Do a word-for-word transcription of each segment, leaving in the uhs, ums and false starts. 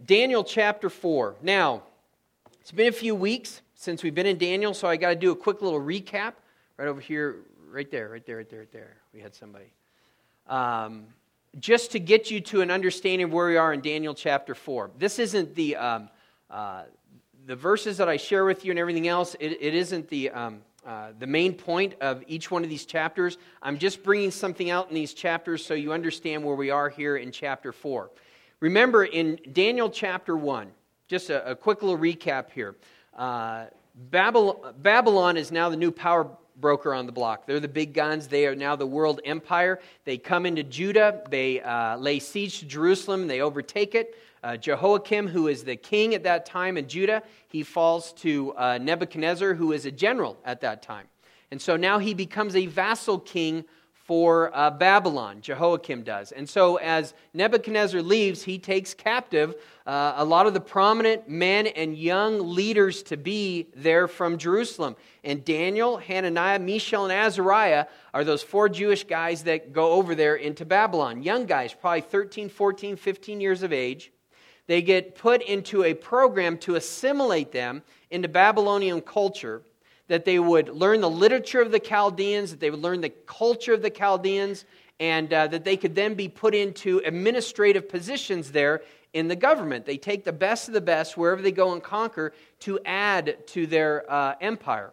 Daniel chapter four. Now, it's been a few weeks since we've been in Daniel, so I got to do a quick little recap. Right over here, right there, right there, right there, right there. We had somebody. Um, just to get you to an understanding of where we are in Daniel chapter four. This isn't the um, uh, the verses that I share with you and everything else. It, it isn't the um, uh, the main point of each one of these chapters. I'm just bringing something out in these chapters so you understand where we are here in chapter four. Remember, in Daniel chapter one, just a, a quick little recap here. Uh, Babylon, Babylon is now the new power broker on the block. They're the big guns. They are now the world empire. They come into Judah. They uh, lay siege to Jerusalem. They overtake it. Uh, Jehoiakim, who is the king at that time in Judah, he falls to uh, Nebuchadnezzar, who is a general at that time. And so now he becomes a vassal king for uh, Babylon. Jehoiakim does. And so as Nebuchadnezzar leaves, he takes captive uh, a lot of the prominent men and young leaders to be there from Jerusalem. And Daniel, Hananiah, Mishael, and Azariah are those four Jewish guys that go over there into Babylon. Young guys, probably thirteen, fourteen, fifteen years of age. They get put into a program to assimilate them into Babylonian culture, that they would learn the literature of the Chaldeans, that they would learn the culture of the Chaldeans, and uh, that they could then be put into administrative positions there in the government. They take the best of the best wherever they go and conquer to add to their uh, empire.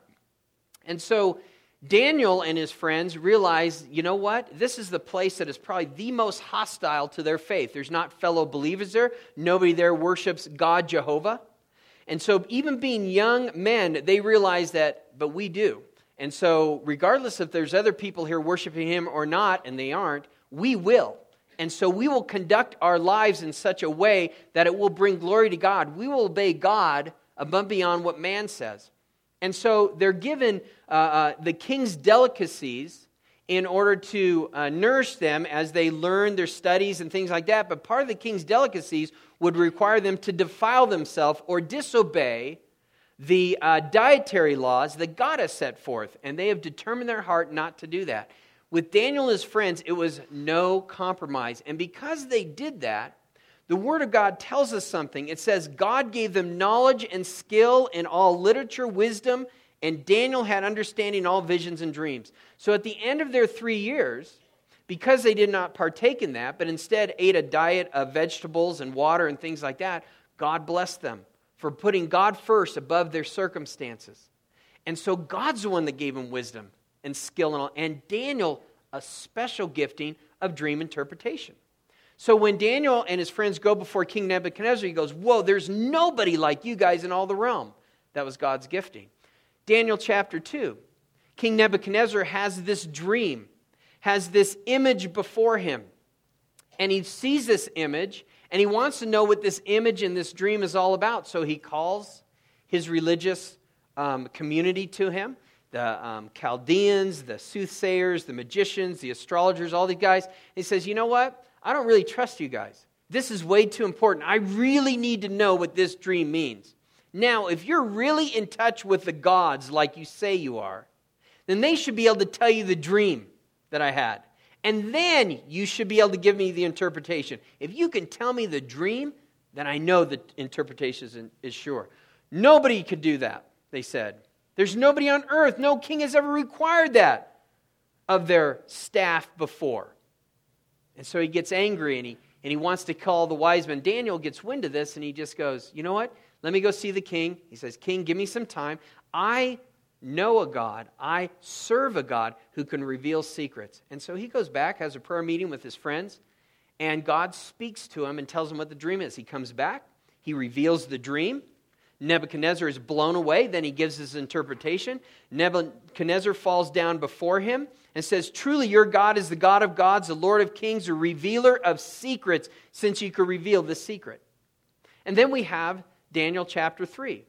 And so Daniel and his friends realize, you know what? This is the place that is probably the most hostile to their faith. There's not fellow believers there. Nobody there worships God Jehovah. And so even being young men, they realize that, but we do. And so regardless if there's other people here worshiping Him or not, and they aren't, we will. And so we will conduct our lives in such a way that it will bring glory to God. We will obey God above and beyond what man says. And so they're given uh, uh, the king's delicacies in order to uh, nourish them as they learn their studies and things like that. But part of the king's delicacies would require them to defile themselves or disobey the uh, dietary laws that God has set forth. And they have determined their heart not to do that. With Daniel and his friends, it was no compromise. And because they did that, the Word of God tells us something. It says God gave them knowledge and skill in all literature, wisdom, and Daniel had understanding in all visions and dreams. So at the end of their three years, because they did not partake in that, but instead ate a diet of vegetables and water and things like that, God blessed them for putting God first above their circumstances. And so God's the one that gave them wisdom and skill and all. And Daniel, a special gifting of dream interpretation. So when Daniel and his friends go before King Nebuchadnezzar, he goes, whoa, there's nobody like you guys in all the realm. That was God's gifting. Daniel chapter two. King Nebuchadnezzar has this dream, has this image before him. And he sees this image, and he wants to know what this image and this dream is all about. So he calls his religious um, community to him, the um, Chaldeans, the soothsayers, the magicians, the astrologers, all these guys. And he says, you know what? I don't really trust you guys. This is way too important. I really need to know what this dream means. Now, if you're really in touch with the gods like you say you are, then they should be able to tell you the dream that I had. And then you should be able to give me the interpretation. If you can tell me the dream, then I know the interpretation is, is sure. Nobody could do that, they said. There's nobody on earth. No king has ever required that of their staff before. And so he gets angry and he, and he wants to call the wise men. Daniel gets wind of this and he just goes, you know what? Let me go see the king. He says, King, give me some time. I know a God. I serve a God who can reveal secrets. And so he goes back, has a prayer meeting with his friends, and God speaks to him and tells him what the dream is. He comes back. He reveals the dream. Nebuchadnezzar is blown away. Then he gives his interpretation. Nebuchadnezzar falls down before him and says, truly your God is the God of gods, the Lord of kings, the revealer of secrets, since you could reveal the secret. And then we have Daniel chapter three.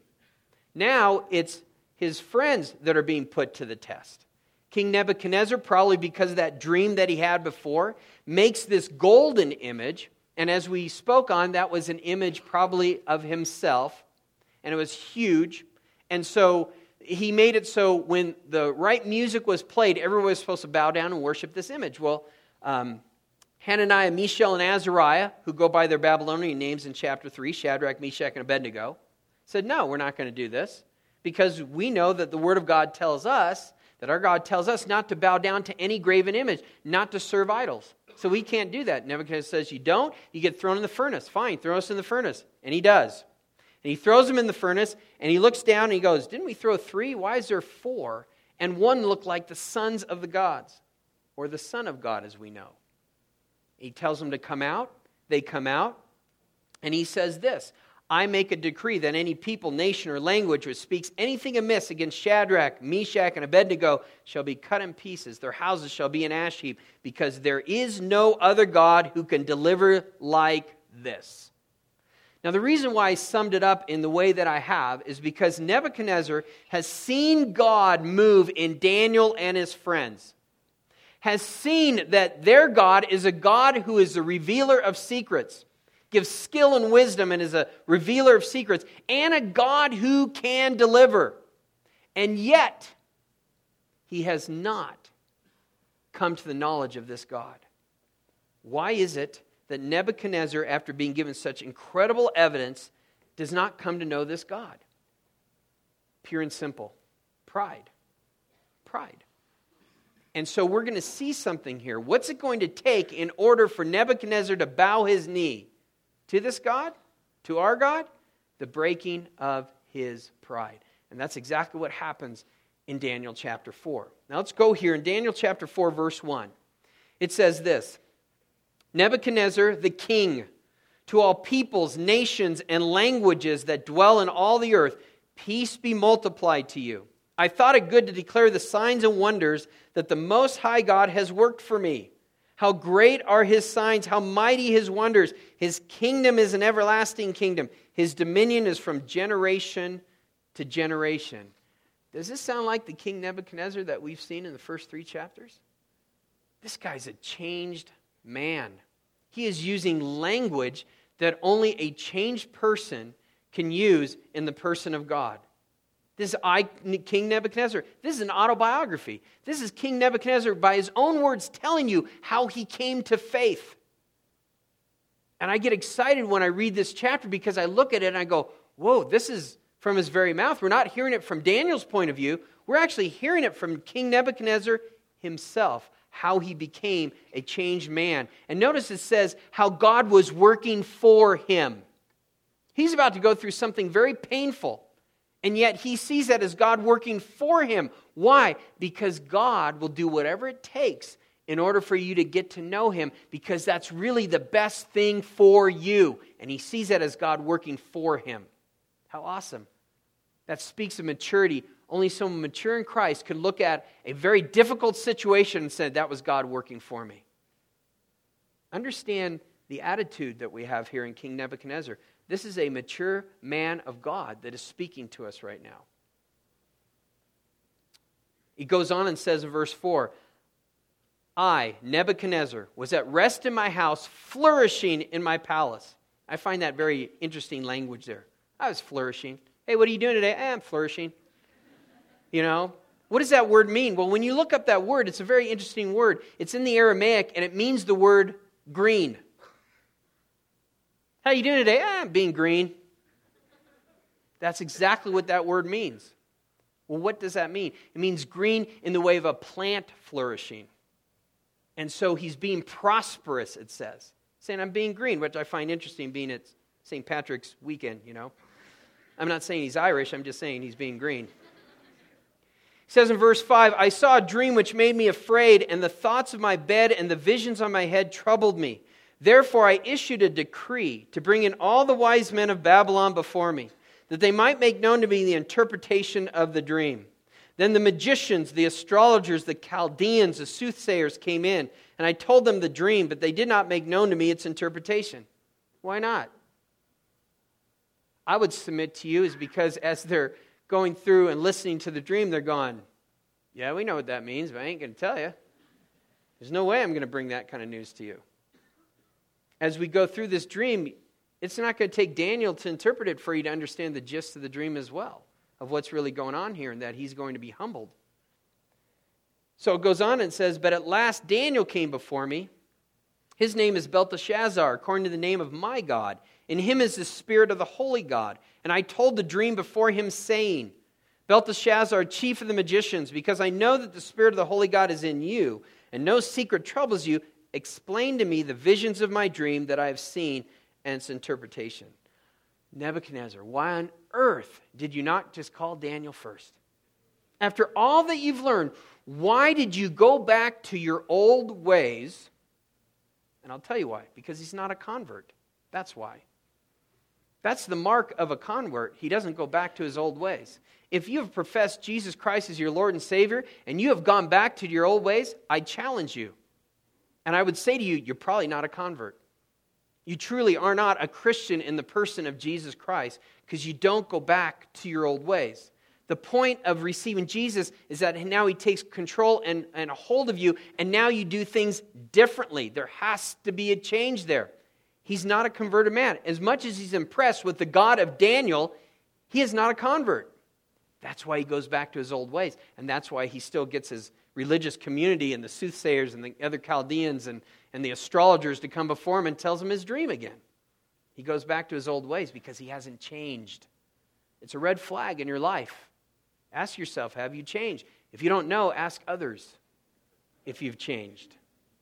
Now it's his friends that are being put to the test. King Nebuchadnezzar, probably because of that dream that he had before, makes this golden image. And as we spoke on, that was an image probably of himself. And it was huge. And so he made it so when the right music was played, everyone was supposed to bow down and worship this image. Well, um, Hananiah, Mishael, and Azariah, who go by their Babylonian names in chapter three, Shadrach, Meshach, and Abednego, said, no, we're not going to do this, because we know that the Word of God tells us, that our God tells us not to bow down to any graven image, not to serve idols. So we can't do that. Nebuchadnezzar says, you don't, you get thrown in the furnace. Fine, throw us in the furnace. And he does. And he throws him in the furnace, and he looks down and he goes, didn't we throw three? Why is there four? And one looked like the sons of the gods, or the Son of God, as we know. He tells them to come out. They come out. And he says this, I make a decree that any people, nation, or language which speaks anything amiss against Shadrach, Meshach, and Abednego shall be cut in pieces. Their houses shall be an ash heap, because there is no other God who can deliver like this. Now, the reason why I summed it up in the way that I have is because Nebuchadnezzar has seen God move in Daniel and his friends. Has seen that their God is a God who is a revealer of secrets, gives skill and wisdom, and is a revealer of secrets, and a God who can deliver. And yet, he has not come to the knowledge of this God. Why is it that Nebuchadnezzar, after being given such incredible evidence, does not come to know this God? Pure and simple. Pride. Pride. And so we're going to see something here. What's it going to take in order for Nebuchadnezzar to bow his knee to this God, to our God? The breaking of his pride. And that's exactly what happens in Daniel chapter four. Now let's go here in Daniel chapter four, verse one. It says this, Nebuchadnezzar the king, to all peoples, nations, and languages that dwell in all the earth, peace be multiplied to you. I thought it good to declare the signs and wonders that the Most High God has worked for me. How great are his signs, how mighty his wonders. His kingdom is an everlasting kingdom. His dominion is from generation to generation. Does this sound like the King Nebuchadnezzar that we've seen in the first three chapters? This guy's a changed man. He is using language that only a changed person can use in the person of God. This is I, King Nebuchadnezzar. This is an autobiography. This is King Nebuchadnezzar by his own words telling you how he came to faith. And I get excited when I read this chapter because I look at it and I go, whoa, this is from his very mouth. We're not hearing it from Daniel's point of view. We're actually hearing it from King Nebuchadnezzar himself, how he became a changed man. And notice it says how God was working for him. He's about to go through something very painful. And yet he sees that as God working for him. Why? Because God will do whatever it takes in order for you to get to know him, because that's really the best thing for you. And he sees that as God working for him. How awesome. That speaks of maturity. Only someone mature in Christ could look at a very difficult situation and say, that was God working for me. Understand the attitude that we have here in King Nebuchadnezzar. This is a mature man of God that is speaking to us right now. He goes on and says in verse four, I, Nebuchadnezzar, was at rest in my house, flourishing in my palace. I find that very interesting language there. I was flourishing. Hey, what are you doing today? Eh, I'm flourishing. You know, what does that word mean? Well, when you look up that word, it's a very interesting word. It's in the Aramaic, and it means the word green. How you doing today? Eh, I'm being green. That's exactly what that word means. Well, what does that mean? It means green in the way of a plant flourishing. And so he's being prosperous, it says. Saying, I'm being green, which I find interesting being at Saint Patrick's weekend, you know. I'm not saying he's Irish, I'm just saying he's being green. He says in verse five, I saw a dream which made me afraid, and the thoughts of my bed and the visions on my head troubled me. Therefore I issued a decree to bring in all the wise men of Babylon before me, that they might make known to me the interpretation of the dream. Then the magicians, the astrologers, the Chaldeans, the soothsayers came in, and I told them the dream, but they did not make known to me its interpretation. Why not? I would submit to you is because as they're going through and listening to the dream, they're going, yeah, we know what that means, but I ain't going to tell you. There's no way I'm going to bring that kind of news to you. As we go through this dream, it's not going to take Daniel to interpret it for you to understand the gist of the dream as well, of what's really going on here, and that he's going to be humbled. So it goes on and says, but at last Daniel came before me. His name is Belteshazzar, according to the name of my God. In him is the spirit of the holy God. And I told the dream before him, saying, Belteshazzar, chief of the magicians, because I know that the spirit of the holy God is in you, and no secret troubles you, explain to me the visions of my dream that I have seen and its interpretation. Nebuchadnezzar, why on earth did you not just call Daniel first? After all that you've learned, why did you go back to your old ways? And I'll tell you why. Because he's not a convert. That's why. That's the mark of a convert. He doesn't go back to his old ways. If you have professed Jesus Christ as your Lord and Savior, and you have gone back to your old ways, I challenge you. And I would say to you, you're probably not a convert. You truly are not a Christian in the person of Jesus Christ, because you don't go back to your old ways. The point of receiving Jesus is that now he takes control and, and a hold of you, and now you do things differently. There has to be a change there. He's not a converted man. As much as he's impressed with the God of Daniel, he is not a convert. That's why he goes back to his old ways, and that's why he still gets his religious community and the soothsayers and the other Chaldeans and, and the astrologers to come before him and tells him his dream again. He goes back to his old ways because he hasn't changed. It's a red flag in your life. Ask yourself, have you changed? If you don't know, ask others if you've changed.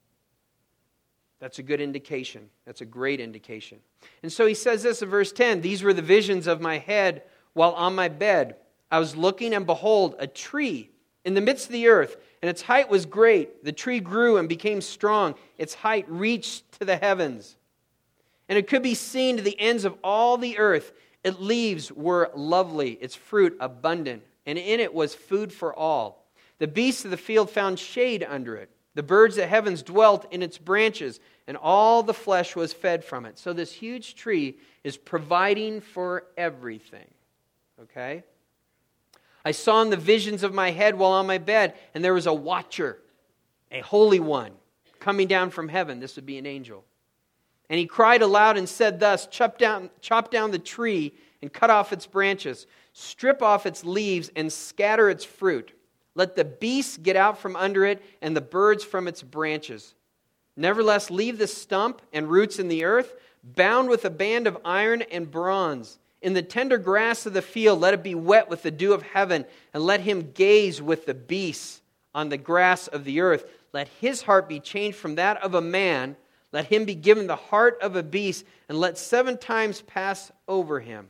That's a good indication. That's a great indication. And so he says this in verse ten, these were the visions of my head while on my bed. I was looking, and behold, a tree in the midst of the earth, and its height was great. The tree grew and became strong. Its height reached to the heavens. And it could be seen to the ends of all the earth. Its leaves were lovely, its fruit abundant, and in it was food for all. The beasts of the field found shade under it. The birds of the heavens dwelt in its branches, and all the flesh was fed from it. So this huge tree is providing for everything. Okay? I saw in the visions of my head while on my bed, and there was a watcher, a holy one, coming down from heaven. This would be an angel. And he cried aloud and said thus, chop down, chop down the tree and cut off its branches, strip off its leaves and scatter its fruit. Let the beasts get out from under it and the birds from its branches. Nevertheless, leave the stump and roots in the earth, bound with a band of iron and bronze. In the tender grass of the field, let it be wet with the dew of heaven, and let him gaze with the beasts on the grass of the earth. Let his heart be changed from that of a man. Let him be given the heart of a beast, and let seven times pass over him.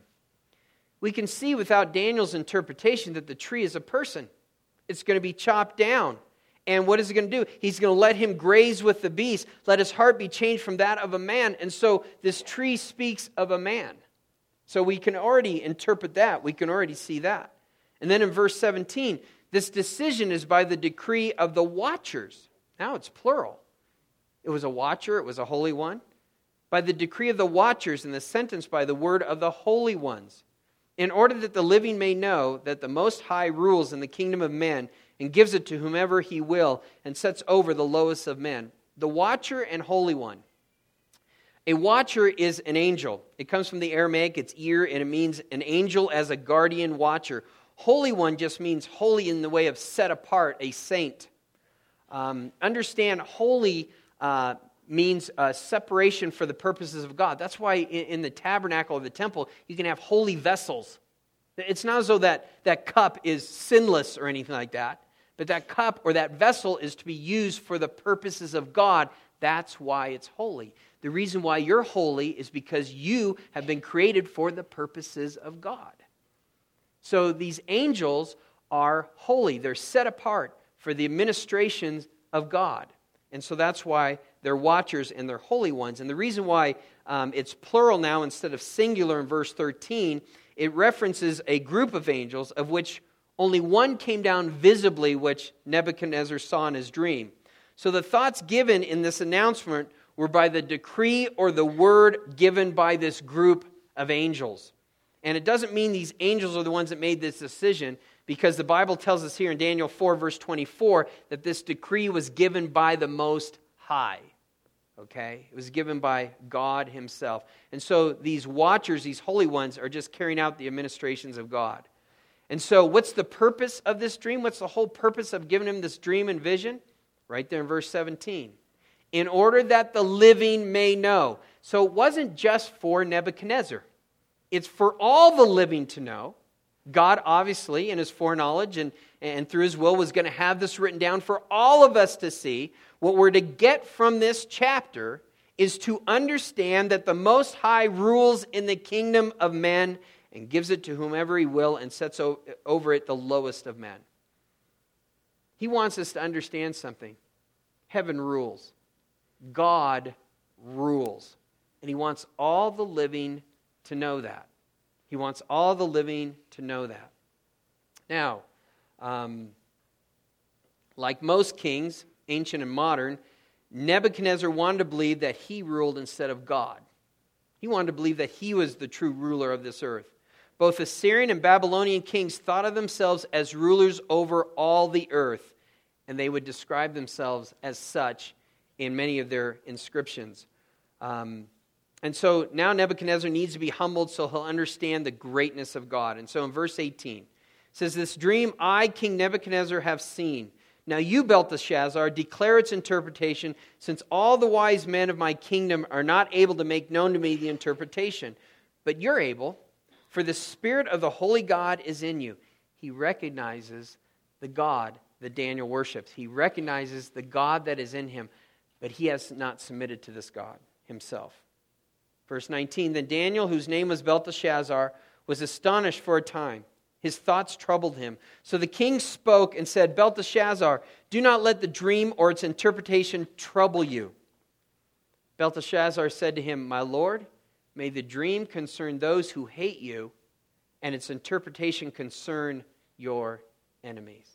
We can see without Daniel's interpretation that the tree is a person. It's going to be chopped down. And what is he going to do? He's going to let him graze with the beast. Let his heart be changed from that of a man. And so this tree speaks of a man. So we can already interpret that. We can already see that. And then in verse seventeen, this decision is by the decree of the watchers. Now it's plural. It was a watcher. It was a holy one. By the decree of the watchers, and the sentence by the word of the holy ones, in order that the living may know that the Most High rules in the kingdom of men and gives it to whomever he will and sets over the lowest of men. The watcher and holy one. A watcher is an angel. It comes from the Aramaic, it's ear, and it means an angel as a guardian watcher. Holy one just means holy in the way of set apart, a saint. Um, understand, holy uh, means uh, separation for the purposes of God. That's why in, in the tabernacle of the temple, you can have holy vessels. It's not as though that, that cup is sinless or anything like that, but that cup or that vessel is to be used for the purposes of God. That's why it's holy. The reason why you're holy is because you have been created for the purposes of God. So these angels are holy. They're set apart for the administrations of God. And so that's why they're watchers and they're holy ones. And the reason why um, it's plural now instead of singular in verse thirteen, it references a group of angels of which only one came down visibly, which Nebuchadnezzar saw in his dream. So the thoughts given in this announcement were by the decree or the word given by this group of angels. And it doesn't mean these angels are the ones that made this decision, because the Bible tells us here in Daniel four, verse twenty-four, that this decree was given by the Most High. Okay? It was given by God himself. And so these watchers, these holy ones, are just carrying out the administrations of God. And so what's the purpose of this dream? What's the whole purpose of giving him this dream and vision? Right there in verse seventeen. in order that the living may know. So it wasn't just for Nebuchadnezzar. It's for all the living to know. God, obviously, in his foreknowledge and, and through his will, was going to have this written down for all of us to see. What we're to get from this chapter is to understand that the Most High rules in the kingdom of men and gives it to whomever he will and sets over it the lowest of men. He wants us to understand something. Heaven rules. God rules. And he wants all the living to know that. He wants all the living to know that. Now, um, like most kings, ancient and modern, Nebuchadnezzar wanted to believe that he ruled instead of God. He wanted to believe that he was the true ruler of this earth. Both Assyrian and Babylonian kings thought of themselves as rulers over all the earth, and they would describe themselves as such in many of their inscriptions. Um, and so now Nebuchadnezzar needs to be humbled so he'll understand the greatness of God. And so in verse eighteen, it says, "This dream I, King Nebuchadnezzar, have seen. Now you, Belteshazzar, declare its interpretation, since all the wise men of my kingdom are not able to make known to me the interpretation. But you're able, for the Spirit of the Holy God is in you." He recognizes the God that Daniel worships. He recognizes the God that is in him, but he has not submitted to this God himself. Verse nineteen, "Then Daniel, whose name was Belteshazzar, was astonished for a time. His thoughts troubled him. So the king spoke and said, 'Belteshazzar, do not let the dream or its interpretation trouble you.' Belteshazzar said to him, 'My lord, may the dream concern those who hate you, and its interpretation concern your enemies.'"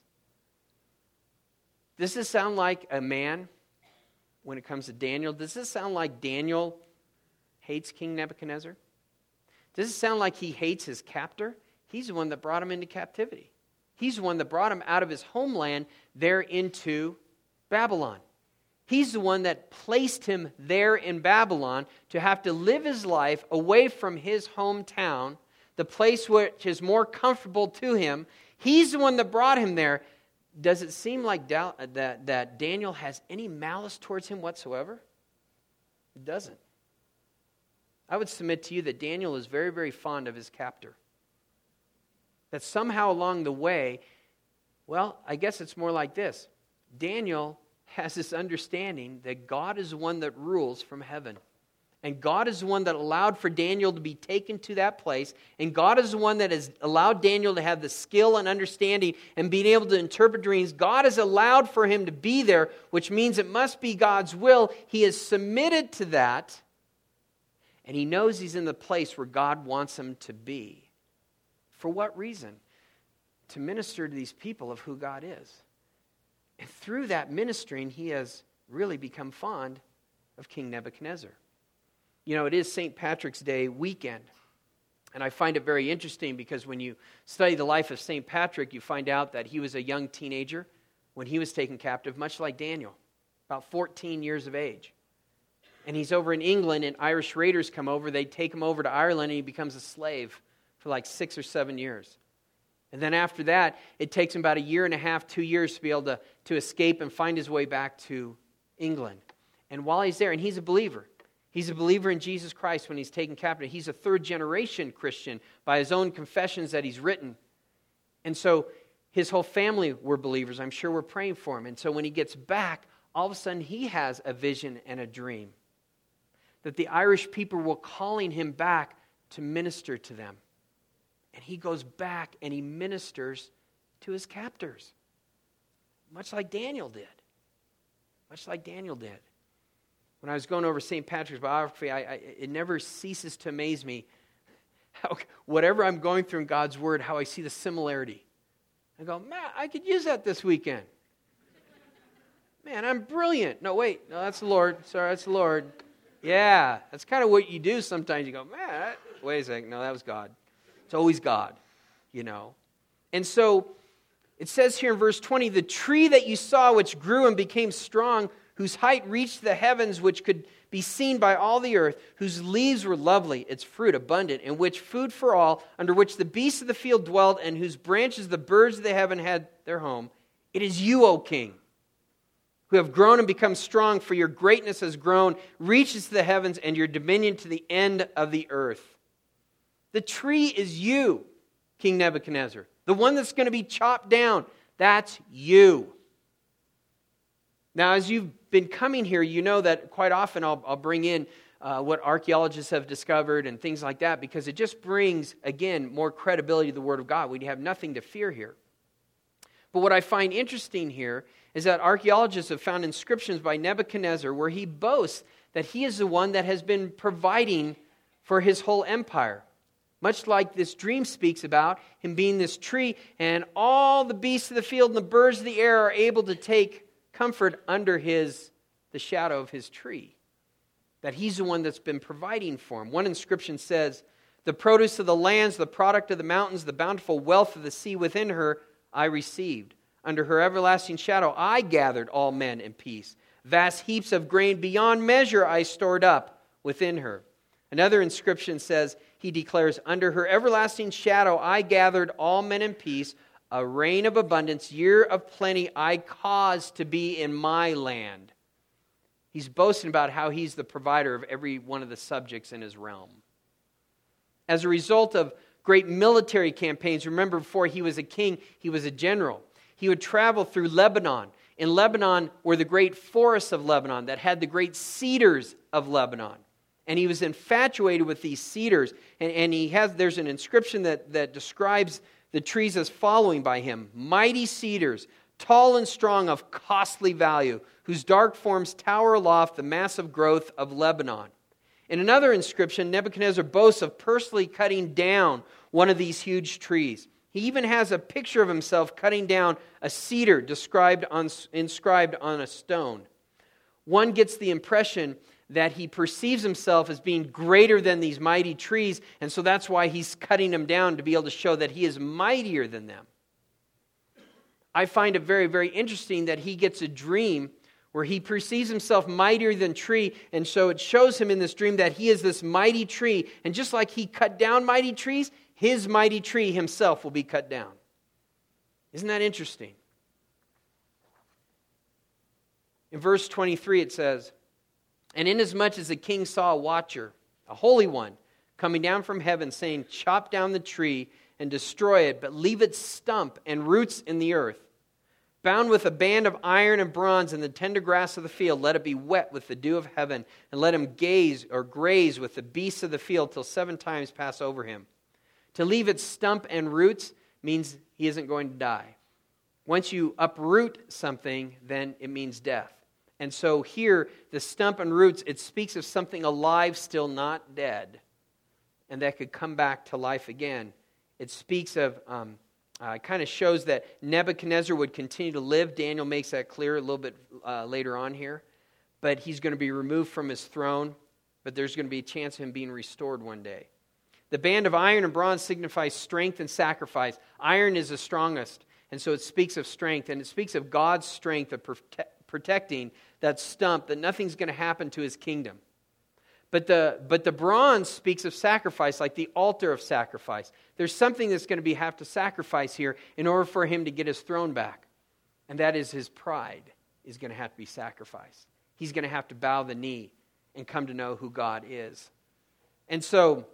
Does this sound like a man when it comes to Daniel? Does this sound like Daniel hates King Nebuchadnezzar? Does it sound like he hates his captor? He's the one that brought him into captivity. He's the one that brought him out of his homeland there into Babylon. He's the one that placed him there in Babylon to have to live his life away from his hometown, the place which is more comfortable to him. He's the one that brought him there. Does it seem like that, that Daniel has any malice towards him whatsoever? It doesn't. I would submit to you that Daniel is very, very fond of his captor. That somehow along the way, well, I guess it's more like this. Daniel has this understanding that God is the one that rules from heaven. And God is the one that allowed for Daniel to be taken to that place. And God is the one that has allowed Daniel to have the skill and understanding and being able to interpret dreams. God has allowed for him to be there, which means it must be God's will. He is submitted to that. And he knows he's in the place where God wants him to be. For what reason? To minister to these people of who God is. And through that ministering, he has really become fond of King Nebuchadnezzar. You know, it is Saint Patrick's Day weekend. And I find it very interesting because when you study the life of Saint Patrick, you find out that he was a young teenager when he was taken captive, much like Daniel, about fourteen years of age. And he's over in England, and Irish raiders come over. They take him over to Ireland, and he becomes a slave for like six or seven years. And then after that, it takes him about a year and a half, two years to be able to, to escape and find his way back to England. And while he's there, and he's a believer. He's a believer in Jesus Christ when he's taken captive. He's a third-generation Christian by his own confessions that he's written. And so his whole family were believers. I'm sure we're praying for him. And so when he gets back, all of a sudden he has a vision and a dream that the Irish people were calling him back to minister to them. And he goes back and he ministers to his captors. Much like Daniel did. Much like Daniel did. When I was going over Saint Patrick's biography, I, I, it never ceases to amaze me how, whatever I'm going through in God's Word, how I see the similarity. I go, man, I could use that this weekend. Man, I'm brilliant. No, wait. No, that's the Lord. Sorry, that's the Lord. Yeah, that's kind of what you do sometimes. You go, man, that, wait a second. No, that was God. It's always God, you know. And so it says here in verse twenty, "The tree that you saw which grew and became strong, whose height reached the heavens, which could be seen by all the earth, whose leaves were lovely, its fruit abundant, in which food for all, under which the beasts of the field dwelt, and whose branches the birds of the heaven had their home. It is you, O king, who who have grown and become strong, for your greatness has grown, reaches to the heavens, and your dominion to the end of the earth. The tree is you, King Nebuchadnezzar. The one that's going to be chopped down, that's you. Now, as you've been coming here, you know that quite often I'll, I'll bring in uh, what archaeologists have discovered and things like that, because it just brings, again, more credibility to the Word of God. We have nothing to fear here. But what I find interesting here is that archaeologists have found inscriptions by Nebuchadnezzar where he boasts that he is the one that has been providing for his whole empire. Much like this dream speaks about him being this tree, and all the beasts of the field and the birds of the air are able to take comfort under his the shadow of his tree. That he's the one that's been providing for him. One inscription says, "The produce of the lands, the product of the mountains, the bountiful wealth of the sea within her, I received. Under her everlasting shadow, I gathered all men in peace. Vast heaps of grain beyond measure I stored up within her." Another inscription says, he declares, "Under her everlasting shadow, I gathered all men in peace. A reign of abundance, year of plenty, I caused to be in my land." He's boasting about how he's the provider of every one of the subjects in his realm. As a result of great military campaigns, remember before he was a king, he was a general. He would travel through Lebanon. In Lebanon were the great forests of Lebanon that had the great cedars of Lebanon. And he was infatuated with these cedars. And, and he has there's an inscription that, that describes the trees as following by him: "Mighty cedars, tall and strong, of costly value, whose dark forms tower aloft the massive growth of Lebanon." In another inscription, Nebuchadnezzar boasts of personally cutting down one of these huge trees. He even has a picture of himself cutting down a cedar described on, inscribed on a stone. One gets the impression that he perceives himself as being greater than these mighty trees, and so that's why he's cutting them down, to be able to show that he is mightier than them. I find it very, very interesting that he gets a dream where he perceives himself mightier than tree, and so it shows him in this dream that he is this mighty tree, and just like he cut down mighty trees, his mighty tree himself will be cut down. Isn't that interesting? In verse twenty-three it says, "And inasmuch as the king saw a watcher, a holy one, coming down from heaven, saying, 'Chop down the tree and destroy it, but leave its stump and roots in the earth. Bound with a band of iron and bronze in the tender grass of the field, let it be wet with the dew of heaven, and let him gaze or graze with the beasts of the field till seven times pass over him.'" To leave its stump and roots means he isn't going to die. Once you uproot something, then it means death. And so here, the stump and roots, it speaks of something alive, still not dead, and that could come back to life again. It speaks of, um, uh, it kind of shows that Nebuchadnezzar would continue to live. Daniel makes that clear a little bit uh, later on here. But he's going to be removed from his throne, but there's going to be a chance of him being restored one day. The band of iron and bronze signifies strength and sacrifice. Iron is the strongest, and so it speaks of strength, and it speaks of God's strength of prote- protecting that stump, that nothing's going to happen to his kingdom. But the but the bronze speaks of sacrifice, like the altar of sacrifice. There's something that's going to be have to sacrifice here in order for him to get his throne back, and that is his pride is going to have to be sacrificed. He's going to have to bow the knee and come to know who God is. And so,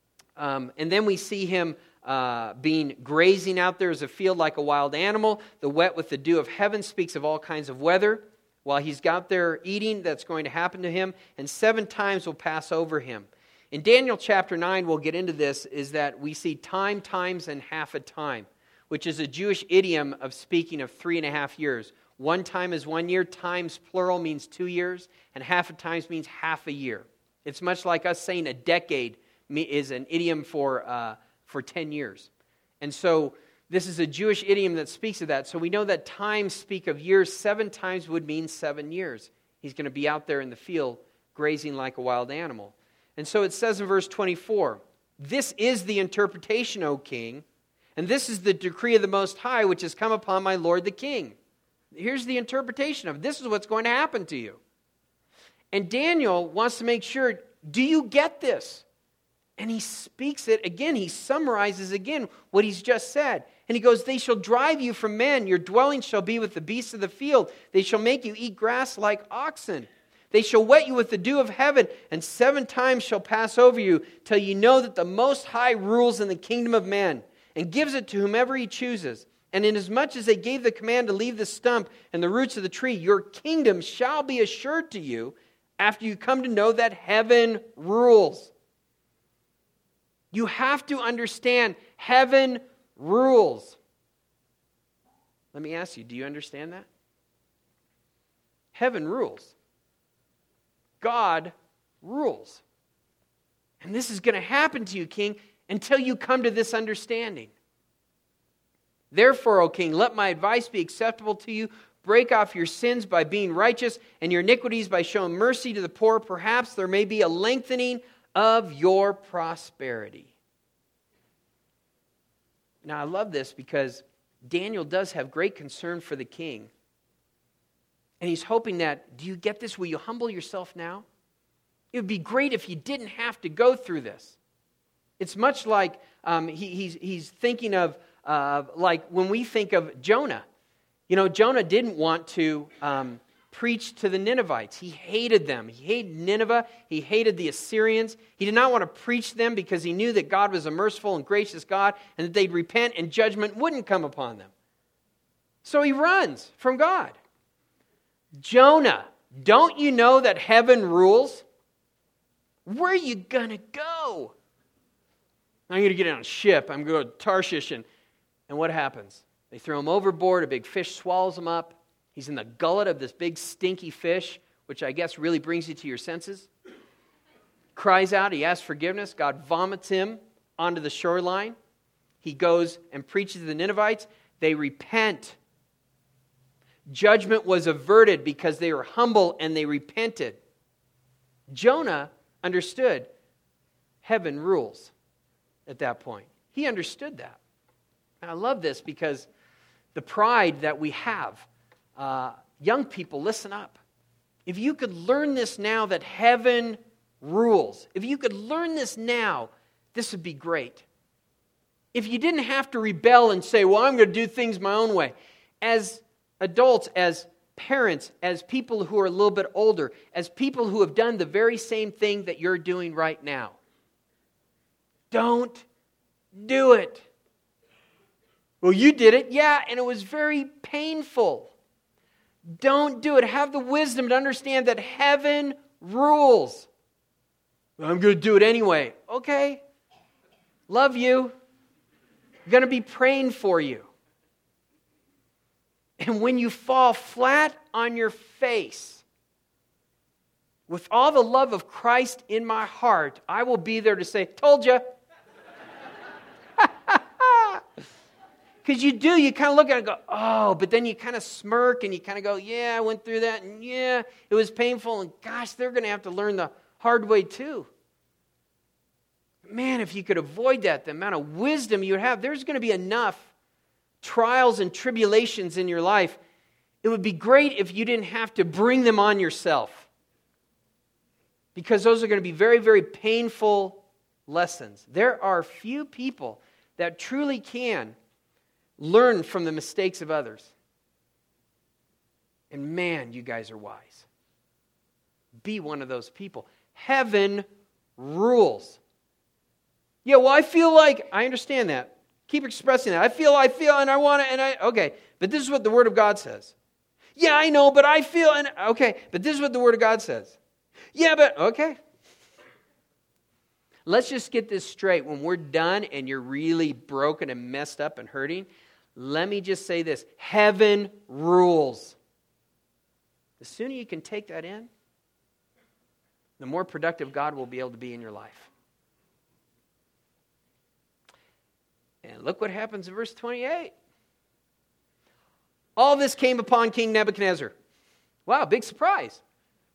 um, and then we see him uh, being grazing out there as a field like a wild animal. The wet with the dew of heaven speaks of all kinds of weather. While he's out there eating, that's going to happen to him, and seven times will pass over him. In Daniel chapter nine, we'll get into this, is that we see time, times, and half a time, which is a Jewish idiom of speaking of three and a half years. One time is one year, times plural means two years, and half a times means half a year. It's much like us saying a decade is an idiom for uh, for ten years. And so this is a Jewish idiom that speaks of that. So we know that times speak of years. Seven times would mean seven years. He's going to be out there in the field grazing like a wild animal. And so it says in verse twenty-four, "This is the interpretation, O king, and this is the decree of the Most High, which has come upon my lord the king." Here's the interpretation of this is what's going to happen to you. And Daniel wants to make sure, do you get this? And he speaks it again. He summarizes again what he's just said. And he goes, they shall drive you from men. Your dwelling shall be with the beasts of the field. They shall make you eat grass like oxen. They shall wet you with the dew of heaven, and seven times shall pass over you, till you know that the Most High rules in the kingdom of men, and gives it to whomever he chooses. And inasmuch as they gave the command to leave the stump and the roots of the tree, your kingdom shall be assured to you after you come to know that heaven rules. You have to understand heaven rules. Let me ask you, do you understand that? Heaven rules. God rules. And this is going to happen to you, King, until you come to this understanding. Therefore, O King, let my advice be acceptable to you. Break off your sins by being righteous, and your iniquities by showing mercy to the poor. Perhaps there may be a lengthening of your prosperity. Now, I love this because Daniel does have great concern for the king. And he's hoping that, do you get this? Will you humble yourself now? It would be great if you didn't have to go through this. It's much like um, he, he's, he's thinking of, uh, like when we think of Jonah. You know, Jonah didn't want to um, preach to the Ninevites. He hated them. He hated Nineveh. He hated the Assyrians. He did not want to preach to them because he knew that God was a merciful and gracious God and that they'd repent and judgment wouldn't come upon them. So he runs from God. Jonah, don't you know that heaven rules? Where are you going to go? I'm going to get on a ship. I'm going to go to Tarshish. And, and what happens? They throw him overboard. A big fish swallows him up. He's in the gullet of this big stinky fish, which I guess really brings you to your senses. Cries out. He asks forgiveness. God vomits him onto the shoreline. He goes and preaches to the Ninevites. They repent. Judgment was averted because they were humble and they repented. Jonah understood heaven rules at that point. He understood that. And I love this because the pride that we have, uh, young people, listen up. If you could learn this now that heaven rules, if you could learn this now, this would be great. If you didn't have to rebel and say, well, I'm going to do things my own way. As adults, as parents, as people who are a little bit older, as people who have done the very same thing that you're doing right now. Don't do it. Well, you did it. Yeah, and it was very painful. Don't do it. Have the wisdom to understand that heaven rules. Well, I'm going to do it anyway. Okay. Love you. I'm going to be praying for you. And when you fall flat on your face, with all the love of Christ in my heart, I will be there to say, told you. Because you do, you kind of look at it and go, oh, but then you kind of smirk and you kind of go, yeah, I went through that, and yeah, it was painful, and gosh, they're going to have to learn the hard way too. Man, if you could avoid that, the amount of wisdom you would have, there's going to be enough trials and tribulations in your life. It would be great if you didn't have to bring them on yourself. Because those are going to be very, very painful lessons. There are few people that truly can learn from the mistakes of others. And man, you guys are wise. Be one of those people. Heaven rules. Yeah, well, I feel like, I understand that. Keep expressing that. I feel, I feel, and I want to, and I, okay. But this is what the Word of God says. Yeah, I know, but I feel, and okay. But this is what the Word of God says. Yeah, but, okay. Let's just get this straight. When we're done and you're really broken and messed up and hurting, let me just say this. Heaven rules. The sooner you can take that in, the more productive God will be able to be in your life. And look what happens in verse twenty-eight. All this came upon King Nebuchadnezzar. Wow, big surprise.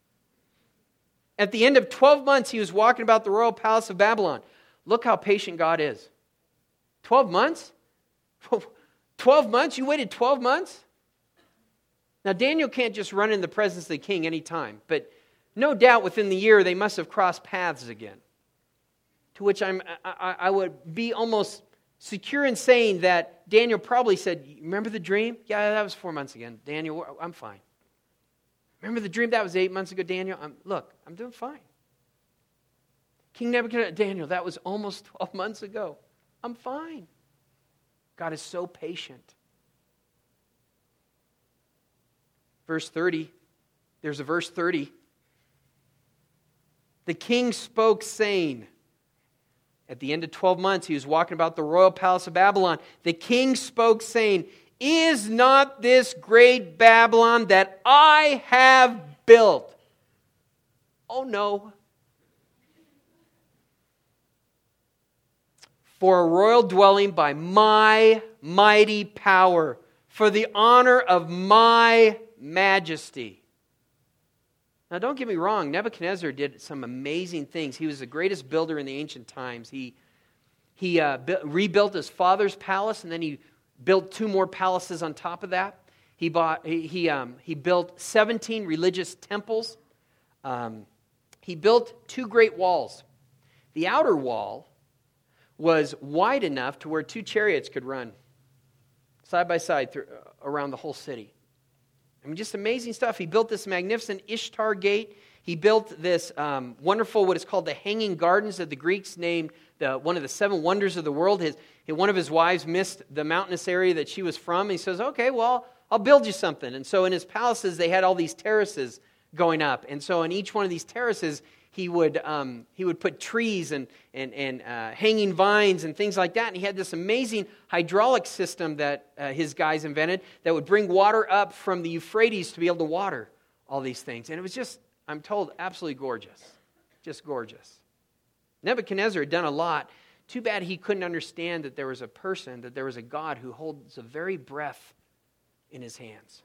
At the end of twelve months, he was walking about the royal palace of Babylon. Look how patient God is. twelve months? twelve months? You waited twelve months? Now, Daniel can't just run in the presence of the king anytime, but no doubt within the year they must have crossed paths again. to which I'm, I, I would be almost secure in saying that Daniel probably said, remember the dream? Yeah, that was four months ago. Daniel, I'm fine. Remember the dream? That was eight months ago, Daniel? I'm, look, I'm doing fine. King Nebuchadnezzar, Daniel, that was almost twelve months ago. I'm fine. God is so patient. Verse thirty, there's a verse thirty. The king spoke, saying, at the end of twelve months, he was walking about the royal palace of Babylon. The king spoke, saying, is not this great Babylon that I have built? Oh no. For a royal dwelling by my mighty power, for the honor of my majesty. Now don't get me wrong, Nebuchadnezzar did some amazing things. He was the greatest builder in the ancient times. He, he uh, bu- rebuilt his father's palace, and then he built two more palaces on top of that. He, bought, he, he, um, he built seventeen religious temples. Um, he built two great walls. The outer wall was wide enough to where two chariots could run side by side through, uh, around the whole city. I mean, just amazing stuff. He built this magnificent Ishtar gate. He built this um, wonderful, what is called the Hanging Gardens that the Greeks named the, one of the seven wonders of the world. His, one of his wives missed the mountainous area that she was from. And he says, okay, well, I'll build you something. And so in his palaces, they had all these terraces going up. And so in each one of these terraces, he would um, he would put trees and, and, and uh, hanging vines and things like that. And he had this amazing hydraulic system that uh, his guys invented that would bring water up from the Euphrates to be able to water all these things. And it was just, I'm told, absolutely gorgeous. Just gorgeous. Nebuchadnezzar had done a lot. Too bad he couldn't understand that there was a person, that there was a God who holds the very breath in his hands.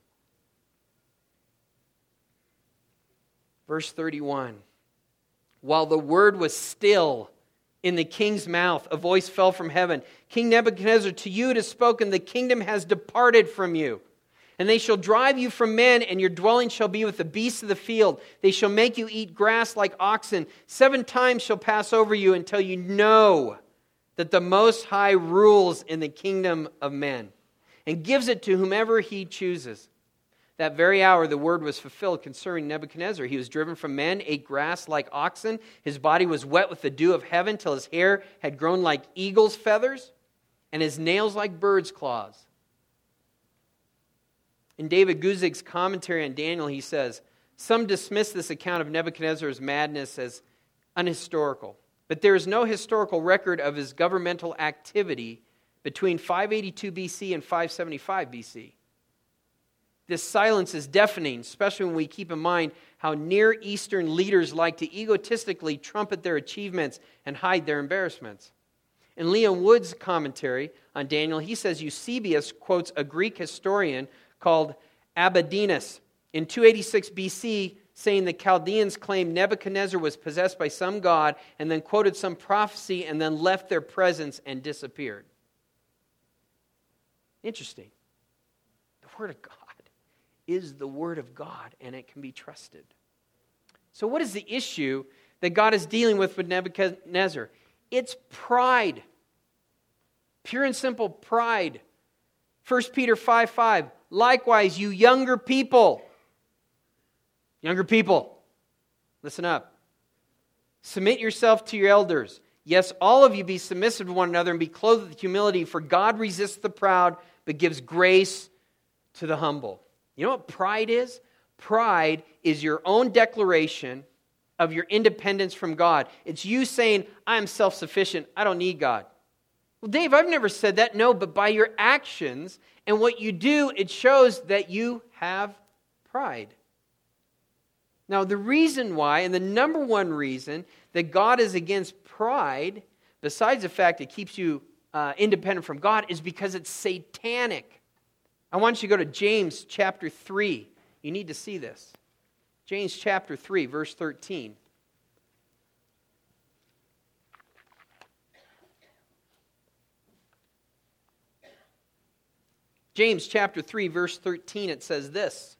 Verse thirty-one. While the word was still in the king's mouth, a voice fell from heaven. King Nebuchadnezzar, to you it is spoken, the kingdom has departed from you. And they shall drive you from men, and your dwelling shall be with the beasts of the field. They shall make you eat grass like oxen. Seven times shall pass over you until you know that the Most High rules in the kingdom of men, and gives it to whomever he chooses. That very hour the word was fulfilled concerning Nebuchadnezzar. He was driven from men, ate grass like oxen. His body was wet with the dew of heaven till his hair had grown like eagle's feathers and his nails like bird's claws. In David Guzik's commentary on Daniel, he says, some dismiss this account of Nebuchadnezzar's madness as unhistorical. But there is no historical record of his governmental activity between five eighty-two B C and five seventy-five B C. This silence is deafening, especially when we keep in mind how Near Eastern leaders like to egotistically trumpet their achievements and hide their embarrassments. In Leon Wood's commentary on Daniel, he says Eusebius quotes a Greek historian called Abydenus in two eighty-six B C, saying the Chaldeans claimed Nebuchadnezzar was possessed by some god, and then quoted some prophecy and then left their presence and disappeared. Interesting. The Word of God is the Word of God, and it can be trusted. So what is the issue that God is dealing with with Nebuchadnezzar? It's pride. Pure and simple pride. First Peter five five. Likewise, you younger people. Younger people, listen up. Submit yourself to your elders. Yes, all of you be submissive to one another and be clothed with humility, for God resists the proud, but gives grace to the humble. You know what pride is? Pride is your own declaration of your independence from God. It's you saying, I am self-sufficient. I don't need God. Well, Dave, I've never said that. No, but by your actions and what you do, it shows that you have pride. Now, the reason why, and the number one reason that God is against pride, besides the fact it keeps you uh, independent from God, is because it's satanic. I want you to go to James chapter three. You need to see this. James chapter three, verse thirteen. James chapter three, verse thirteen, it says this.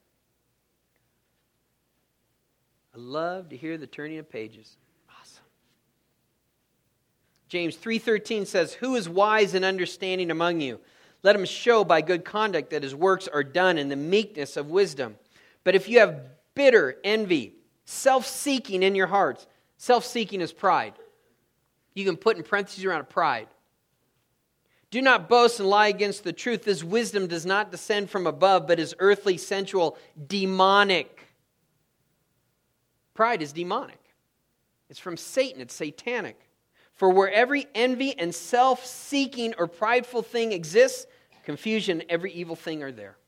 I love to hear the turning of pages. Awesome. James three thirteen says, "Who is wise and understanding among you? Let him show by good conduct that his works are done in the meekness of wisdom. But if you have bitter envy, self-seeking in your hearts," self-seeking is pride. You can put in parentheses around it, pride. "Do not boast and lie against the truth. This wisdom does not descend from above, but is earthly, sensual, demonic." Pride is demonic. It's from Satan. It's satanic. "For where every envy and self-seeking or prideful thing exists, confusion, every evil thing are there."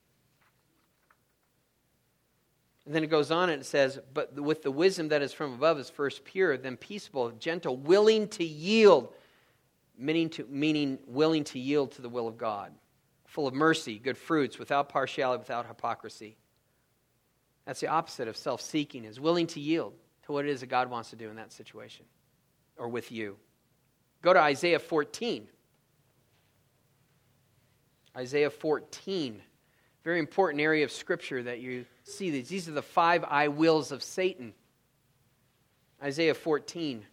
And then it goes on and it says, "But with the wisdom that is from above is first pure, then peaceable, gentle, willing to yield," meaning, to, meaning willing to yield to the will of God, "full of mercy, good fruits, without partiality, without hypocrisy." That's the opposite of self-seeking, is willing to yield to what it is that God wants to do in that situation or with you. Go to Isaiah fourteen. Isaiah fourteen. Very important area of Scripture that you see these. These are the five I wills of Satan. Isaiah fourteen.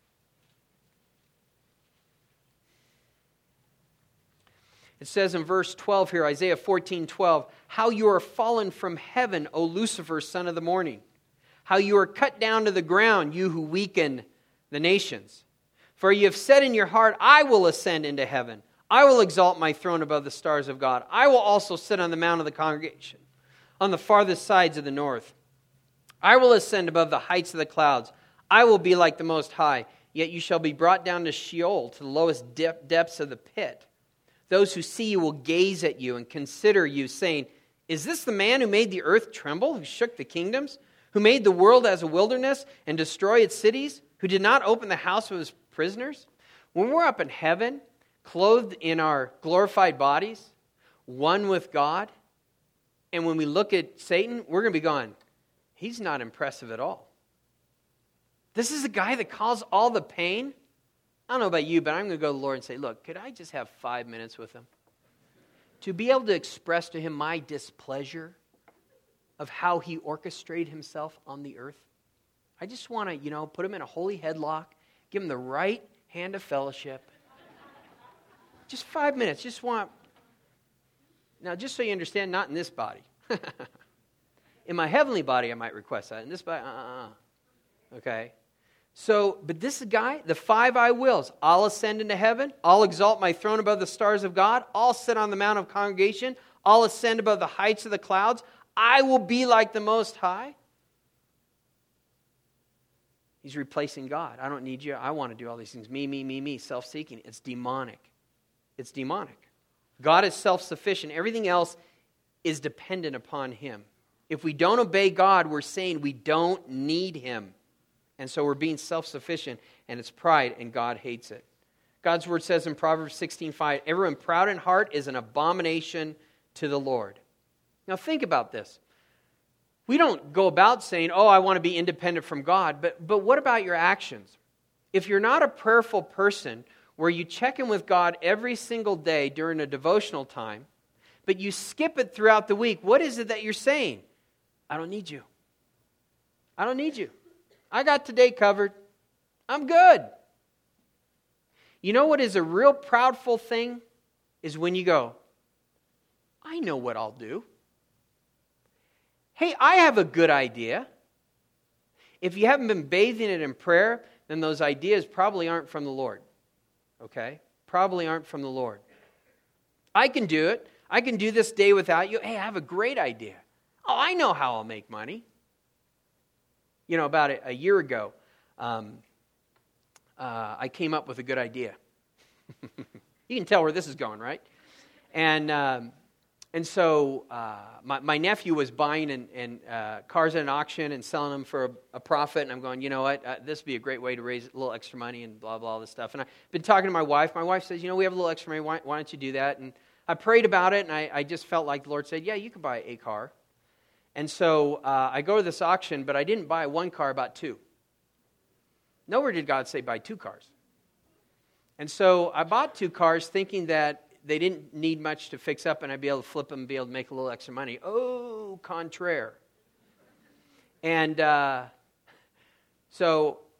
It says in verse twelve here, Isaiah fourteen twelve, "How you are fallen from heaven, O Lucifer, son of the morning. How you are cut down to the ground, you who weaken the nations. For you have said in your heart, I will ascend into heaven. I will exalt my throne above the stars of God. I will also sit on the mount of the congregation, on the farthest sides of the north. I will ascend above the heights of the clouds. I will be like the Most High. Yet you shall be brought down to Sheol, to the lowest dep- depths of the pit. Those who see you will gaze at you and consider you, saying, Is this the man who made the earth tremble, who shook the kingdoms, who made the world as a wilderness and destroyed its cities, who did not open the house of his prisoners?" When we're up in heaven, clothed in our glorified bodies, one with God, and when we look at Satan, we're going to be going, he's not impressive at all. This is the guy that caused all the pain. I don't know about you, but I'm going to go to the Lord and say, look, could I just have five minutes with him? To be able to express to him my displeasure of how he orchestrated himself on the earth. I just want to, you know, put him in a holy headlock, give him the right hand of fellowship. Just five minutes. Just want... Now, just so you understand, not in this body. In my heavenly body, I might request that. In this body, uh-uh. Okay? So, but this guy, the five I wills, I'll ascend into heaven, I'll exalt my throne above the stars of God, I'll sit on the mount of congregation, I'll ascend above the heights of the clouds, I will be like the Most High. He's replacing God. I don't need you. I want to do all these things. Me, me, me, me, self-seeking. It's demonic. It's demonic. God is self-sufficient. Everything else is dependent upon Him. If we don't obey God, we're saying we don't need Him. And so we're being self-sufficient, and it's pride, and God hates it. God's word says in Proverbs sixteen five, everyone proud in heart is an abomination to the Lord. Now think about this. We don't go about saying, oh, I want to be independent from God, but, but what about your actions? If you're not a prayerful person where you check in with God every single day during a devotional time, but you skip it throughout the week, what is it that you're saying? I don't need you. I don't need you. I got today covered. I'm good. You know what is a real proudful thing? Is when you go, I know what I'll do. Hey, I have a good idea. If you haven't been bathing it in prayer, then those ideas probably aren't from the Lord. Okay? Probably aren't from the Lord. I can do it. I can do this day without you. Hey, I have a great idea. Oh, I know how I'll make money. You know, about a, a year ago, um, uh, I came up with a good idea. You can tell where this is going, right? And um, and so uh, my, my nephew was buying and, and uh, cars at an auction and selling them for a, a profit. And I'm going, you know what? Uh, this would be a great way to raise a little extra money and blah, blah, all this stuff. And I've been talking to my wife. My wife says, you know, we have a little extra money. Why, why don't you do that? And I prayed about it, and I, I just felt like the Lord said, yeah, you can buy a car. And so uh, I go to this auction, but I didn't buy one car, I bought two. Nowhere did God say buy two cars. And so I bought two cars thinking that they didn't need much to fix up and I'd be able to flip them and be able to make a little extra money. Oh, contraire. And uh, so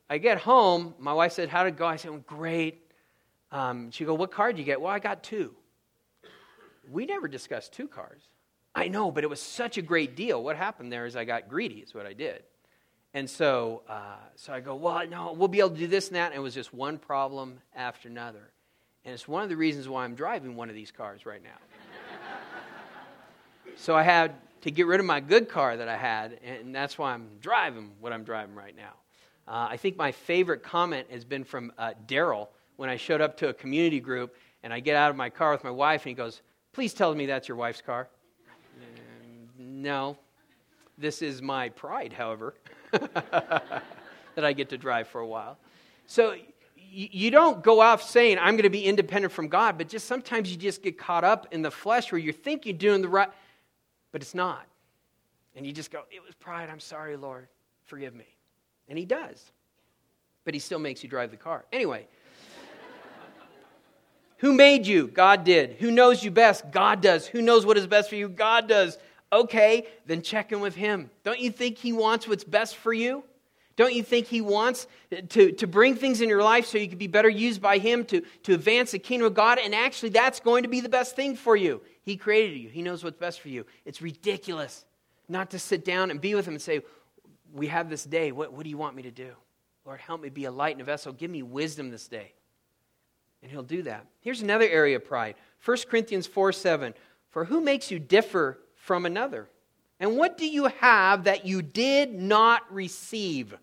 I get home, my wife said, how'd it go? I said, well, great. Um, she go, what car did you get? Well, I got two. We never discussed two cars. I know, but it was such a great deal. What happened there is I got greedy is what I did. And so uh, so I go, well, no, we'll be able to do this and that. And it was just one problem after another. And it's one of the reasons why I'm driving one of these cars right now. So I had to get rid of my good car that I had, and that's why I'm driving what I'm driving right now. Uh, I think my favorite comment has been from uh, Daryl when I showed up to a community group, and I get out of my car with my wife, and he goes, please tell me that's your wife's car. And no, this is my pride, however, that I get to drive for a while. So you, you don't go off saying, I'm going to be independent from God, but just sometimes you just get caught up in the flesh where you think you're doing the right, but it's not. And you just go, it was pride, I'm sorry, Lord, forgive me. And he does. But he still makes you drive the car. Anyway. Who made you? God did. Who knows you best? God does. Who knows what is best for you? God does. Okay, then check in with him. Don't you think he wants what's best for you? Don't you think he wants to, to bring things in your life so you can be better used by him to, to advance the kingdom of God? And actually, that's going to be the best thing for you. He created you. He knows what's best for you. It's ridiculous not to sit down and be with him and say, we have this day. What, what do you want me to do? Lord, help me be a light and a vessel. Give me wisdom this day. And he'll do that. Here's another area of pride. First Corinthians four seven. For who makes you differ from another? And what do you have that you did not receive?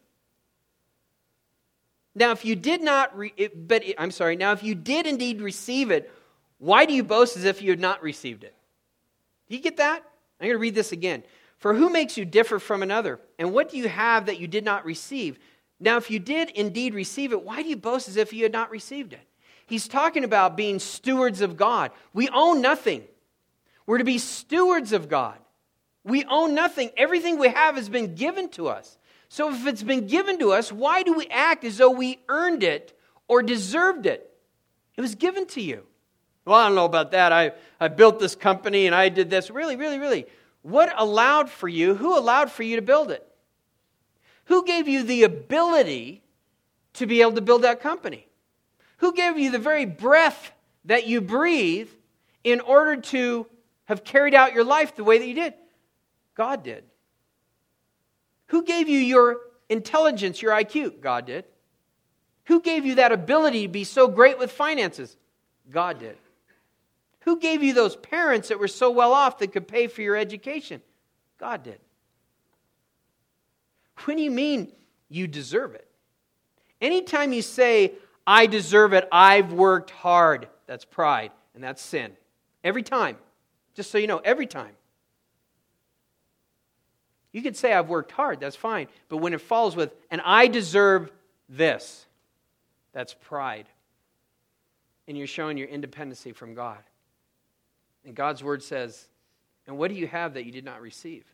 Now, if you did not, re- it, but it, I'm sorry, now if you did indeed receive it, why do you boast as if you had not received it? Do you get that? I'm going to read this again. For who makes you differ from another? And what do you have that you did not receive? Now, if you did indeed receive it, why do you boast as if you had not received it? He's talking about being stewards of God. We own nothing. We're to be stewards of God. We own nothing. Everything we have has been given to us. So if it's been given to us, why do we act as though we earned it or deserved it? It was given to you. Well, I don't know about that. I, I built this company and I did this. Really, really, really. What allowed for you? Who allowed for you to build it? Who gave you the ability to be able to build that company? Who gave you the very breath that you breathe in order to have carried out your life the way that you did? God did. Who gave you your intelligence, your I Q? God did. Who gave you that ability to be so great with finances? God did. Who gave you those parents that were so well off that could pay for your education? God did. What do you mean you deserve it? Anytime you say, I deserve it, I've worked hard, that's pride and that's sin. Every time. Just so you know, every time. You could say I've worked hard, that's fine. But when it follows with, and I deserve this, that's pride. And you're showing your independency from God. And God's word says, and what do you have that you did not receive?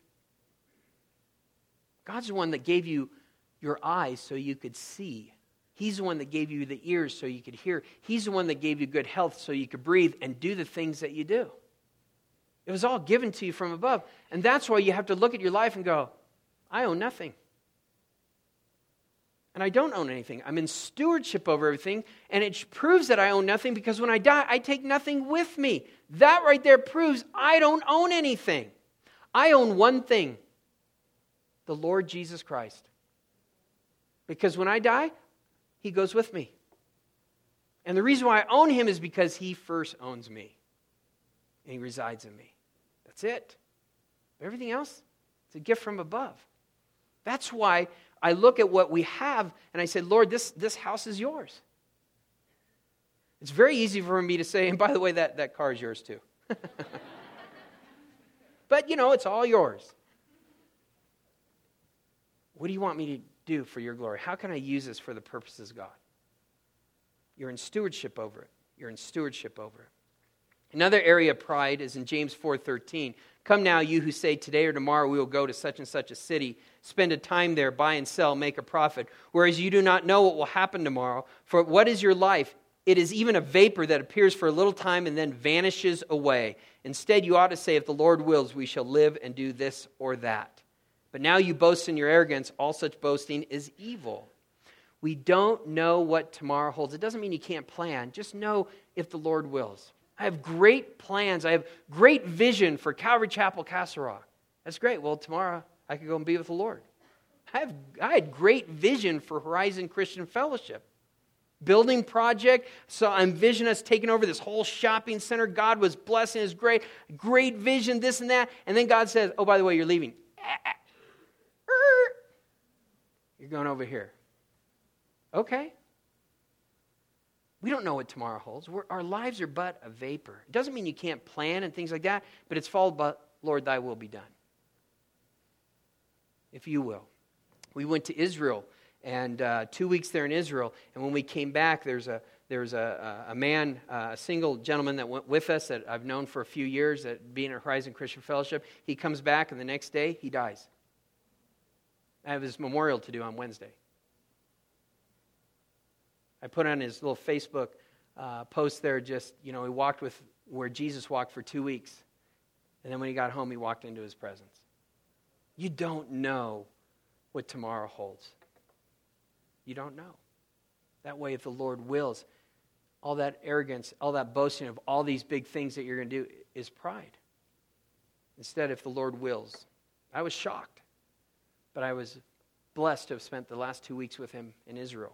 God's the one that gave you your eyes so you could see. He's the one that gave you the ears so you could hear. He's the one that gave you good health so you could breathe and do the things that you do. It was all given to you from above. And that's why you have to look at your life and go, I own nothing. And I don't own anything. I'm in stewardship over everything. And it proves that I own nothing because when I die, I take nothing with me. That right there proves I don't own anything. I own one thing. The Lord Jesus Christ. Because when I die, he goes with me. And the reason why I own him is because he first owns me. And he resides in me. That's it. Everything else, it's a gift from above. That's why I look at what we have and I say, Lord, this, this house is yours. It's very easy for me to say, and by the way, that, that car is yours too. But, you know, it's all yours. What do you want me to do for your glory? How can I use this for the purposes of God? You're in stewardship over it. You're in stewardship over it. Another area of pride is in James four thirteen. Come now, you who say, today or tomorrow we will go to such and such a city, spend a time there, buy and sell, make a profit, whereas you do not know what will happen tomorrow. For what is your life? It is even a vapor that appears for a little time and then vanishes away. Instead, you ought to say, if the Lord wills, we shall live and do this or that. But now you boast in your arrogance. All such boasting is evil. We don't know what tomorrow holds. It doesn't mean you can't plan. Just know if the Lord wills. I have great plans. I have great vision for Calvary Chapel, Castle Rock. That's great. Well, tomorrow I could go and be with the Lord. I have I had great vision for Horizon Christian Fellowship. Building project. So I envision us taking over this whole shopping center. God was blessing us. Great, great vision, this and that. And then God says, oh, by the way, you're leaving. You're going over here. Okay. We don't know what tomorrow holds. We're, our lives are but a vapor. It doesn't mean you can't plan and things like that, but it's followed by, Lord, thy will be done. If you will. We went to Israel, and uh, two weeks there in Israel, and when we came back, there's a there's a, a, a man, uh, a single gentleman that went with us that I've known for a few years, that being at Horizon Christian Fellowship. He comes back, and the next day, he dies. I have his memorial to do on Wednesday. I put on his little Facebook uh, post there, just, you know, he walked with where Jesus walked for two weeks. And then when he got home, he walked into his presence. You don't know what tomorrow holds. You don't know. That way, if the Lord wills, all that arrogance, all that boasting of all these big things that you're going to do is pride. Instead, if the Lord wills. I was shocked, but I was blessed to have spent the last two weeks with him in Israel.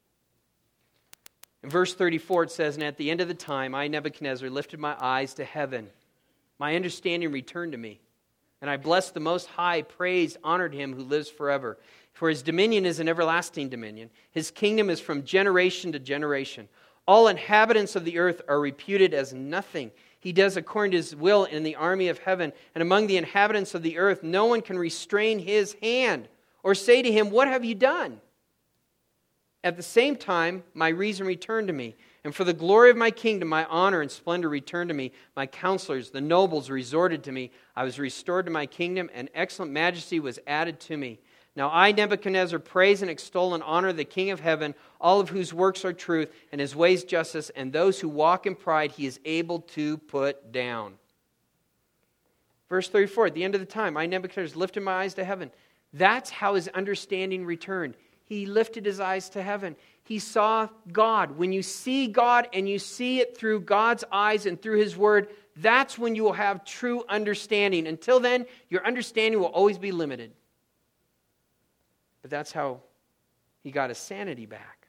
In verse thirty-four, it says, and at the end of the time, I, Nebuchadnezzar, lifted my eyes to heaven. My understanding returned to me. And I blessed the Most High, praised, honored him who lives forever. For his dominion is an everlasting dominion. His kingdom is from generation to generation. All inhabitants of the earth are reputed as nothing. He does according to his will in the army of heaven. And among the inhabitants of the earth, no one can restrain his hand or say to him, what have you done? At the same time, my reason returned to me. And for the glory of my kingdom, my honor and splendor returned to me. My counselors, the nobles, resorted to me. I was restored to my kingdom, and excellent majesty was added to me. Now I, Nebuchadnezzar, praise and extol and honor the King of heaven, all of whose works are truth, and his ways justice, and those who walk in pride he is able to put down. Verse thirty-four, at the end of the time, I, Nebuchadnezzar, lifted my eyes to heaven. That's how his understanding returned. He lifted his eyes to heaven. He saw God. When you see God and you see it through God's eyes and through his word, that's when you will have true understanding. Until then, your understanding will always be limited. But that's how he got his sanity back.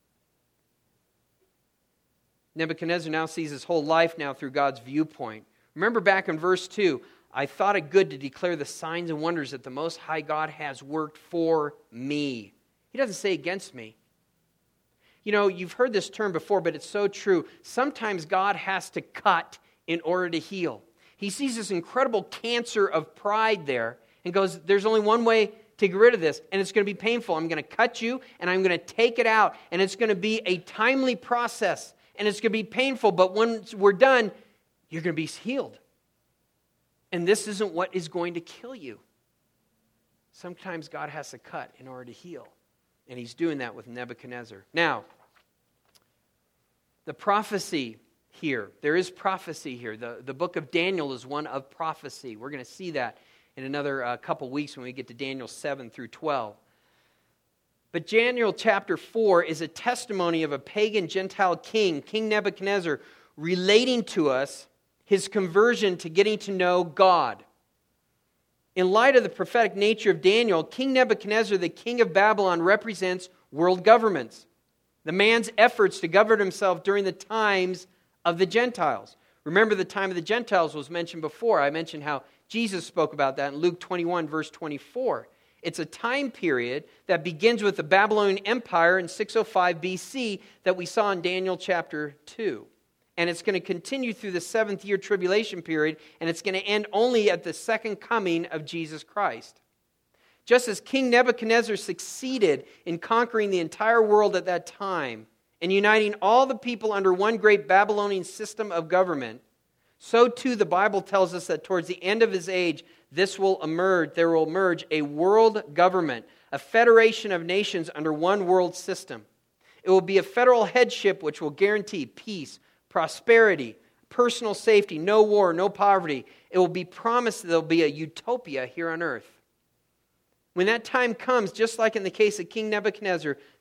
Nebuchadnezzar now sees his whole life now through God's viewpoint. Remember back in verse two, I thought it good to declare the signs and wonders that the Most High God has worked for me. He doesn't say against me. You know, you've heard this term before, but it's so true. Sometimes God has to cut in order to heal. He sees this incredible cancer of pride there and goes, there's only one way to get rid of this, and it's going to be painful. I'm going to cut you, and I'm going to take it out, and it's going to be a timely process, and it's going to be painful, but when we're done, you're going to be healed. And this isn't what is going to kill you. Sometimes God has to cut in order to heal. And he's doing that with Nebuchadnezzar. Now, the prophecy here, there is prophecy here. The, the book of Daniel is one of prophecy. We're going to see that in another uh, couple weeks when we get to Daniel seven through twelve. But Daniel chapter four is a testimony of a pagan Gentile king, King Nebuchadnezzar, relating to us his conversion to getting to know God. In light of the prophetic nature of Daniel, King Nebuchadnezzar, the king of Babylon, represents world governments. The man's efforts to govern himself during the times of the Gentiles. Remember, the time of the Gentiles was mentioned before. I mentioned how Jesus spoke about that in Luke twenty-one, verse twenty-four. It's a time period that begins with the Babylonian Empire in six oh five B C that we saw in Daniel chapter two. And it's going to continue through the seventh year tribulation period, and it's going to end only at the second coming of Jesus Christ. Just as King Nebuchadnezzar succeeded in conquering the entire world at that time and uniting all the people under one great Babylonian system of government, so too the Bible tells us that towards the end of his age, this will emerge, there will emerge a world government, a federation of nations under one world system. It will be a federal headship which will guarantee peace, prosperity, personal safety, no war, no poverty. It will be promised that there will be a utopia here on earth. When that time comes, just like in the case of King Nebuchadnezzar,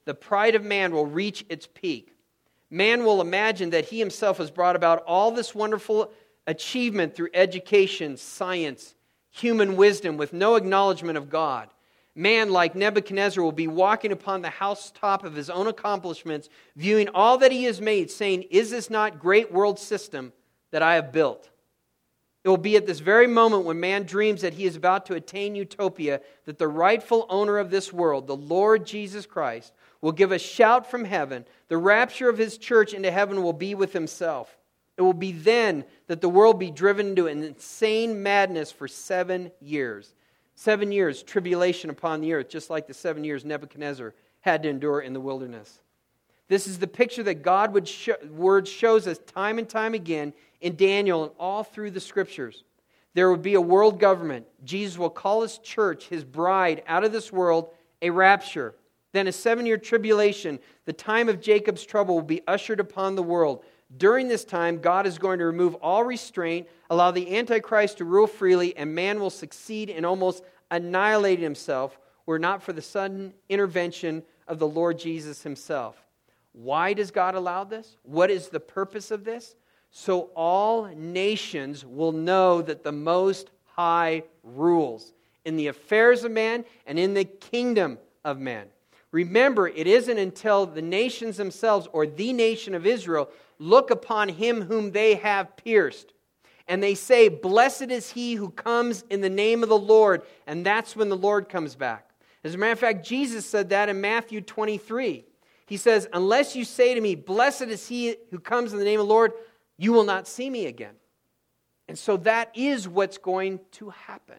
the pride of man will reach its peak. Man will imagine that he himself has brought about all this wonderful achievement through education, science, human wisdom, with no acknowledgement of God. Man, like Nebuchadnezzar, will be walking upon the housetop of his own accomplishments, viewing all that he has made, saying, "Is this not great world system that I have built?" It will be at this very moment when man dreams that he is about to attain utopia that the rightful owner of this world, the Lord Jesus Christ, will give a shout from heaven. The rapture of his church into heaven will be with himself. It will be then that the world be driven into an insane madness for seven years. Seven years tribulation upon the earth, just like the seven years Nebuchadnezzar had to endure in the wilderness. This is the picture that God would show, word shows us time and time again in Daniel and all through the Scriptures. There would be a world government. Jesus will call his church, his bride, out of this world, a rapture. Then a seven-year tribulation, the time of Jacob's trouble, will be ushered upon the world. During this time, God is going to remove all restraint, allow the Antichrist to rule freely, and man will succeed in almost annihilating himself, were not for the sudden intervention of the Lord Jesus himself. Why does God allow this? What is the purpose of this? So all nations will know that the Most High rules in the affairs of man and in the kingdom of man. Remember, it isn't until the nations themselves, or the nation of Israel, look upon him whom they have pierced, and they say, "Blessed is he who comes in the name of the Lord," and that's when the Lord comes back. As a matter of fact, Jesus said that in Matthew twenty-three. He says, "Unless you say to me, 'Blessed is he who comes in the name of the Lord,' you will not see me again." And so that is what's going to happen.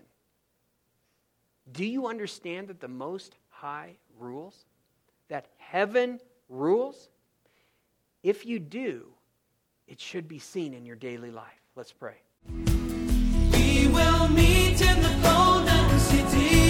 Do you understand that the Most High rules? That heaven rules? If you do, it should be seen in your daily life. Let's pray. We will meet in the golden city.